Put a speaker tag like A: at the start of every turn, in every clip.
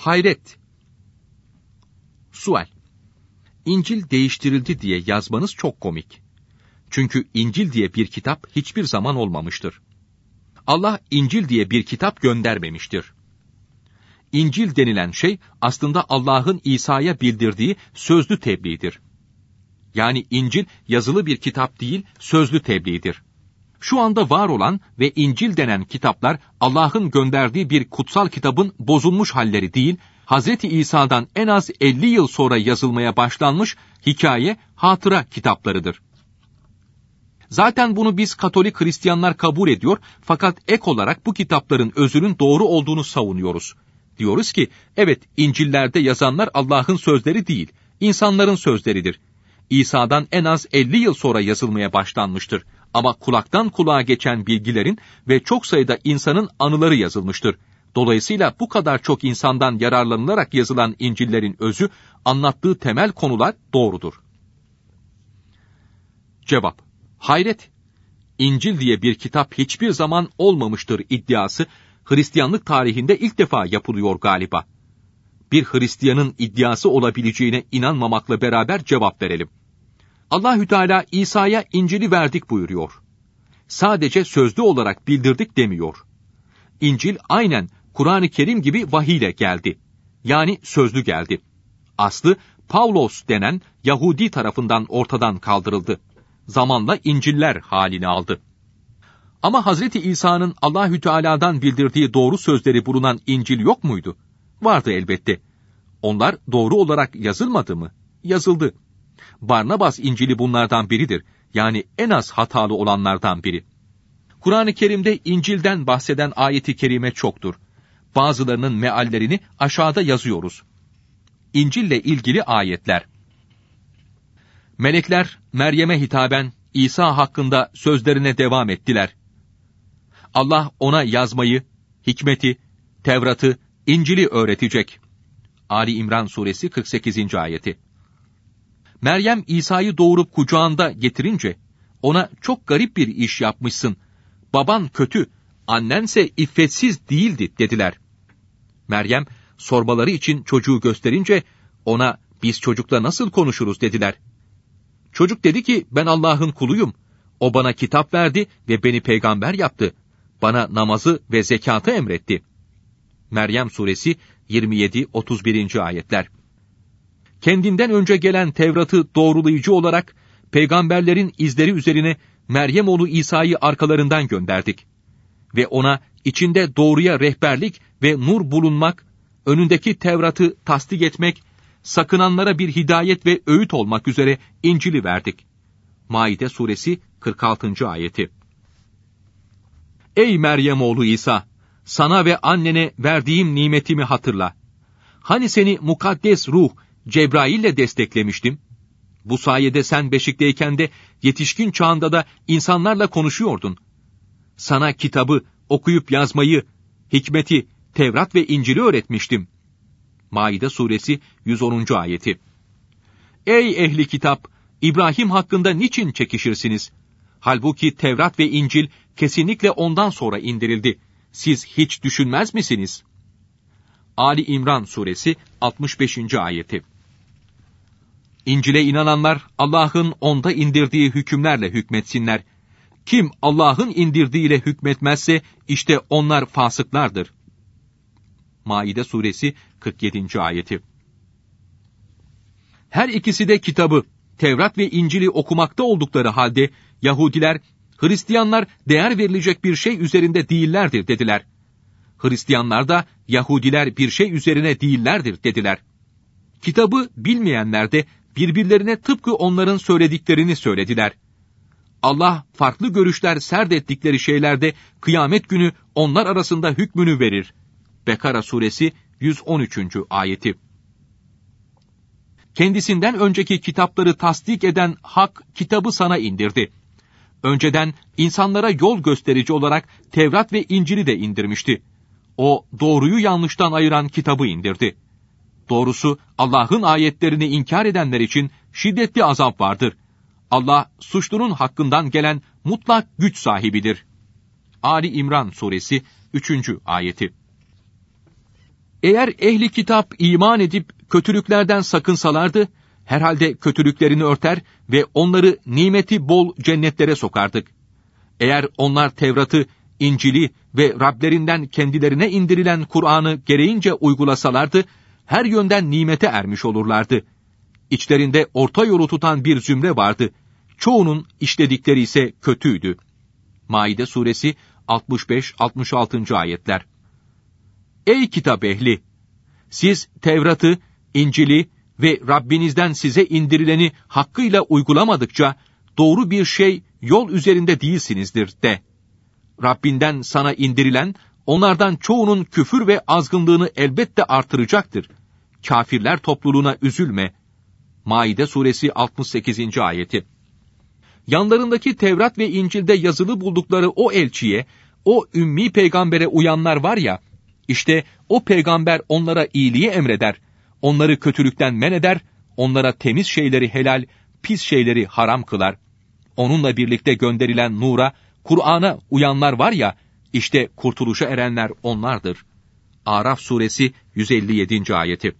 A: Hayret. Sual. İncil değiştirildi diye yazmanız çok komik. Çünkü İncil diye bir kitap hiçbir zaman olmamıştır. Allah İncil diye bir kitap göndermemiştir. İncil denilen şey aslında Allah'ın İsa'ya bildirdiği sözlü tebliğdir. Yani İncil yazılı bir kitap değil, sözlü tebliğdir. Şu anda var olan ve İncil denen kitaplar Allah'ın gönderdiği bir kutsal kitabın bozulmuş halleri değil, Hz. İsa'dan en az 50 yıl sonra yazılmaya başlanmış hikaye, hatıra kitaplarıdır. Zaten bunu biz Katolik Hristiyanlar kabul ediyor fakat ek olarak bu kitapların özünün doğru olduğunu savunuyoruz. Diyoruz ki, evet İncil'lerde yazanlar Allah'ın sözleri değil, insanların sözleridir. İsa'dan en az 50 yıl sonra yazılmaya başlanmıştır. Ama kulaktan kulağa geçen bilgilerin ve çok sayıda insanın anıları yazılmıştır. Dolayısıyla bu kadar çok insandan yararlanılarak yazılan İncil'lerin özü, anlattığı temel konular doğrudur. Cevap. Hayret. İncil diye bir kitap hiçbir zaman olmamıştır iddiası, Hristiyanlık tarihinde ilk defa yapılıyor galiba. Bir Hristiyanın iddiası olabileceğine inanmamakla beraber cevap verelim. Allahü Teala İsa'ya İncil'i verdik buyuruyor. Sadece sözlü olarak bildirdik demiyor. İncil aynen Kur'an-ı Kerim gibi vahiyle geldi. Yani sözlü geldi. Aslı Pavlos denen Yahudi tarafından ortadan kaldırıldı. Zamanla İncil'ler halini aldı. Ama Hazreti İsa'nın Allahü Teala'dan bildirdiği doğru sözleri bulunan İncil yok muydu? Vardı elbette. Onlar doğru olarak yazılmadı mı? Yazıldı. Barnabas İncil'i bunlardan biridir. Yani en az hatalı olanlardan biri. Kur'an-ı Kerim'de İncil'den bahseden ayet-i kerime çoktur. Bazılarının meallerini aşağıda yazıyoruz. İncil'le ilgili ayetler. Melekler Meryem'e hitaben İsa hakkında sözlerine devam ettiler. Allah ona yazmayı, hikmeti, Tevrat'ı, İncil'i öğretecek. Ali İmran suresi 48. ayeti. Meryem İsa'yı doğurup kucağında getirince, ona çok garip bir iş yapmışsın, baban kötü, annense iffetsiz değildi dediler. Meryem sormaları için çocuğu gösterince, ona biz çocukla nasıl konuşuruz dediler. Çocuk dedi ki ben Allah'ın kuluyum, o bana kitap verdi ve beni peygamber yaptı, bana namazı ve zekatı emretti. Meryem suresi 27-31. ayetler. Kendinden önce gelen Tevrat'ı doğrulayıcı olarak peygamberlerin izleri üzerine Meryem oğlu İsa'yı arkalarından gönderdik. Ve ona içinde doğruya rehberlik ve nur bulunmak, önündeki Tevrat'ı tasdik etmek, sakınanlara bir hidayet ve öğüt olmak üzere İncil'i verdik. Maide suresi 46. ayeti. Ey Meryem oğlu İsa! Sana ve annene verdiğim nimetimi hatırla. Hani seni mukaddes ruh, Cebrail'le desteklemiştim? Bu sayede sen beşikteyken de yetişkin çağında da insanlarla konuşuyordun. Sana kitabı, okuyup yazmayı, hikmeti, Tevrat ve İncil'i öğretmiştim. Maide suresi 110. ayeti. Ey ehli kitap! İbrahim hakkında niçin çekişirsiniz? Halbuki Tevrat ve İncil kesinlikle ondan sonra indirildi. Siz hiç düşünmez misiniz? Ali İmran suresi 65. ayeti. İncil'e inananlar Allah'ın onda indirdiği hükümlerle hükmetsinler. Kim Allah'ın indirdiğiyle hükmetmezse işte onlar fasıklardır. Maide suresi 47. ayeti. Her ikisi de kitabı, Tevrat ve İncil'i okumakta oldukları halde Yahudiler, Hristiyanlar değer verilecek bir şey üzerinde değillerdir dediler. Hristiyanlar da Yahudiler bir şey üzerine değillerdir dediler. Kitabı bilmeyenler de birbirlerine tıpkı onların söylediklerini söylediler. Allah farklı görüşler serdettikleri şeylerde kıyamet günü onlar arasında hükmünü verir. Bekara suresi 113. ayeti. Kendisinden önceki kitapları tasdik eden Hak kitabı sana indirdi. Önceden insanlara yol gösterici olarak Tevrat ve İncil'i de indirmişti. O doğruyu yanlıştan ayıran kitabı indirdi. Doğrusu Allah'ın ayetlerini inkar edenler için şiddetli azap vardır. Allah suçlunun hakkından gelen mutlak güç sahibidir. Ali İmran suresi 3. ayeti. Eğer ehli kitap iman edip kötülüklerden sakınsalardı, herhalde kötülüklerini örter ve onları nimeti bol cennetlere sokardık. Eğer onlar Tevrat'ı, İncil'i ve Rablerinden kendilerine indirilen Kur'an'ı gereğince uygulasalardı, her yönden nimete ermiş olurlardı. İçlerinde orta yolu tutan bir zümre vardı. Çoğunun işledikleri ise kötüydü. Maide suresi 65-66. ayetler. Ey kitap ehli! Siz Tevrat'ı, İncil'i ve Rabbinizden size indirileni hakkıyla uygulamadıkça doğru bir yol üzerinde değilsinizdir de. Rabbinden sana indirilen, onlardan çoğunun küfür ve azgınlığını elbette artıracaktır. Kafirler topluluğuna üzülme. Maide suresi 68. ayeti. Yanlarındaki Tevrat ve İncil'de yazılı buldukları o elçiye, o ümmi peygambere uyanlar var ya, işte o peygamber onlara iyiliği emreder, onları kötülükten men eder, onlara temiz şeyleri helal, pis şeyleri haram kılar. Onunla birlikte gönderilen nura, Kur'an'a uyanlar var ya, işte kurtuluşa erenler onlardır. Araf suresi 157. ayeti.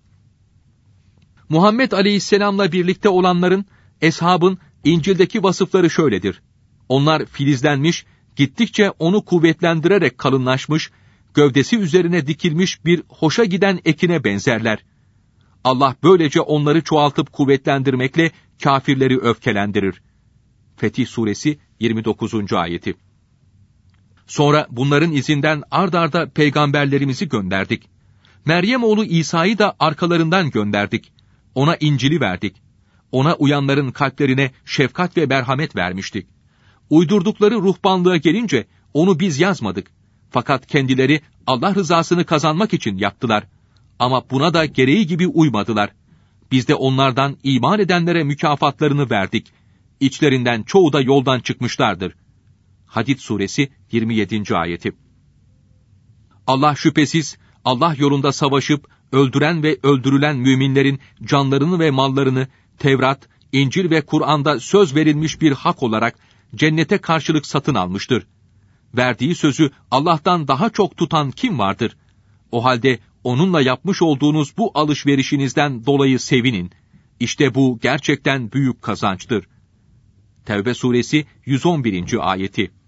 A: Muhammed Aleyhisselam'la birlikte olanların, eshabın İncil'deki vasıfları şöyledir. Onlar filizlenmiş, gittikçe onu kuvvetlendirerek kalınlaşmış, gövdesi üzerine dikilmiş bir hoşa giden ekine benzerler. Allah böylece onları çoğaltıp kuvvetlendirmekle kafirleri öfkelendirir. Fetih suresi 29. ayeti. Sonra bunların izinden ard arda peygamberlerimizi gönderdik. Meryem oğlu İsa'yı da arkalarından gönderdik. Ona İncil'i verdik. Ona uyanların kalplerine şefkat ve merhamet vermiştik. Uydurdukları ruhbanlığa gelince onu biz yazmadık. Fakat kendileri Allah rızasını kazanmak için yaptılar. Ama buna da gereği gibi uymadılar. Biz de onlardan iman edenlere mükafatlarını verdik. İçlerinden çoğu da yoldan çıkmışlardır. Hadid suresi 27. ayeti. Allah şüphesiz, Allah yolunda savaşıp öldüren ve öldürülen müminlerin canlarını ve mallarını Tevrat, İncil ve Kur'an'da söz verilmiş bir hak olarak cennete karşılık satın almıştır. Verdiği sözü Allah'tan daha çok tutan kim vardır? O halde onunla yapmış olduğunuz bu alışverişinizden dolayı sevinin. İşte bu gerçekten büyük kazançtır. Tevbe suresi 111. ayeti.